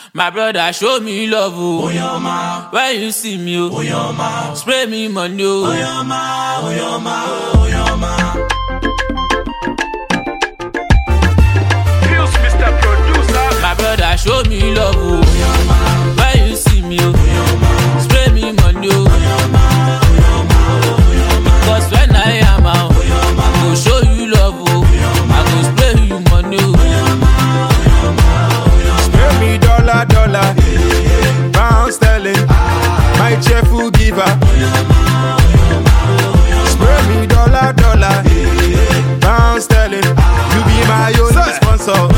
My brother, show me love, oh. Oyoma. When you see me, oh. Oyoma. Spray me money, oh. Oyoma, Oyoma, Oyoma. Feels Mr. Producer. My brother, show me love, oh. Oyoma. When you see me, oh. Oyoma. Spray me money, oh. Oyoma, Oyoma, Oyoma. Because when I am out, I go show you love, oh. I go spray you money, oh. Spray me dollar, pound sterling, my cheerful giver. Spray me dollar, pound sterling, you be my only sponsor.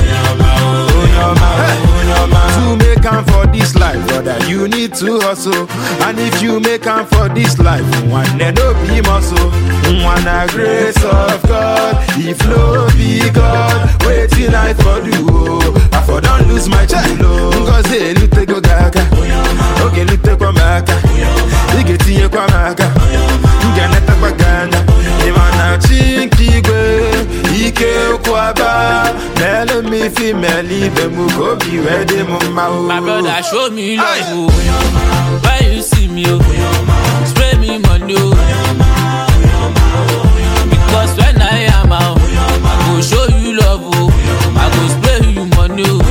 To make am for this life, brother, you need to hustle. And if you make am for this life, one no be muscle. One a grace of God, if no be God, waiting I for do. I for don't lose my chulo. Ngozi lute go gaga, oge lute kwa maka, igeti ye kwa maka, nganeta kwa ganda. Imana chinki gwe, ike kwa ba, mele mi fi meli be muko bi wede mumma. My brother, show me love, oh. When you see me, oh. Spray me money, oh. Because when I am out, I go show you love, oh. I go spray you money, oh.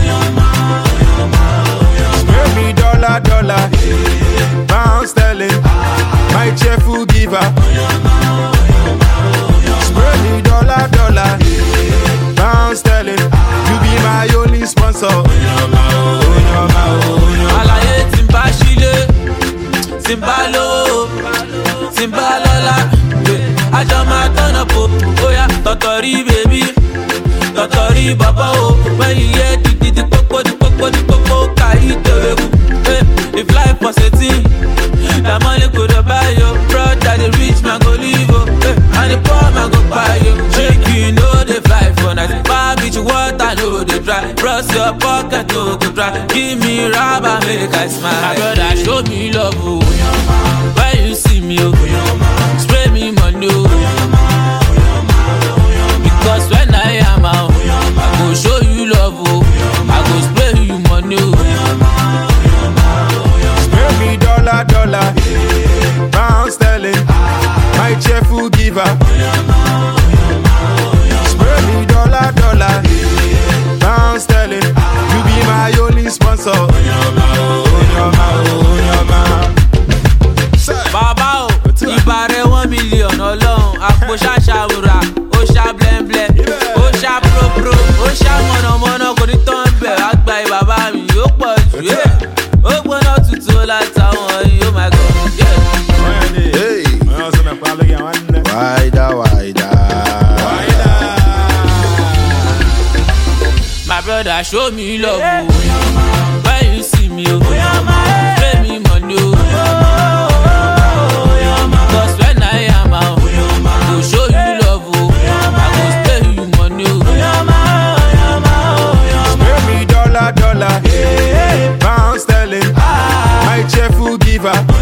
Spray me dollar, pound sterling, my cheerful giver. Spray me dollar, pound sterling, you be my only sponsor. Alaye timba shile, timba lo, timba lola. Ajo ma turn up, oh yeah, totori baby, totori baba, oh. When you hear the popo, kai teweku. If life was a thing, the money could buy you. Brother, the rich man go live, oh. And the poor man go buy you. Chicken, know they fly for night. Bar beach water, know they dry. Brush your pocket, no go dry. Give me rubber, make I smile. My brother, show me love, oh. When you see me, oh. Spray me money, oh. Because when I am out, I go show you love, oh. I go spray you money, oh. Spray me dollar, pound sterling, my cheerful giver. Spray me dollar, pound sterling, you be my only sponsor. Baba o, ìbàrẹ̀ 1 million ọlọ́run, àpò ṣàṣàwùrà, ó ṣá blẹ́ńblẹ́, ó ṣá pro, ó ṣá mọ̀nàmọ́ná, kò ní tán bẹ̀, wá gba ìbàbá mi, ó pọ̀ jù, ó gbóná tutù látàwọn yìí, oh my God. Hey, wider. My brother, show me love, oh. When you see me, oh. Spray me money, oh. Because when I am out, I go show you love, oh. I go spray you money, oh. Spray me dollar, pound sterling, my cheerful giver.